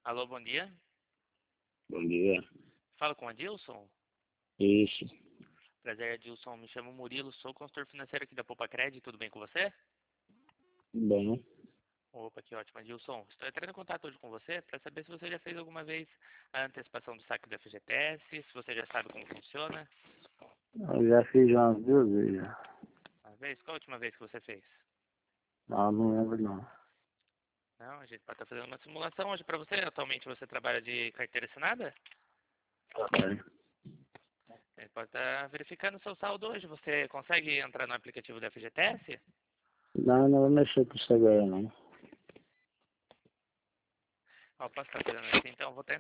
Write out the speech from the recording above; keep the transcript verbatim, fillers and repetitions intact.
Alô, bom dia. Bom dia. Fala com o Adilson. Isso. Prazer, Adilson. Me chamo Murilo, sou consultor financeiro aqui da Poupa Cred. Tudo bem com você? Bom. Opa, que ótimo, Adilson. Estou entrando em contato hoje com você para saber se você já fez alguma vez a antecipação do saque do F G T S, se você já sabe como funciona. Eu já fiz umas duas vezes já. Uma vez? Qual a última vez que você fez? Não, não lembro não. Não, a gente pode estar fazendo uma simulação hoje para você. Atualmente você trabalha de carteira assinada? Trabalho. A gente pode estar verificando o seu saldo hoje. Você consegue entrar no aplicativo do F G T S? Não, não vou mexer com isso agora não. Ó, posso estar fazendo isso então? Vou tentar.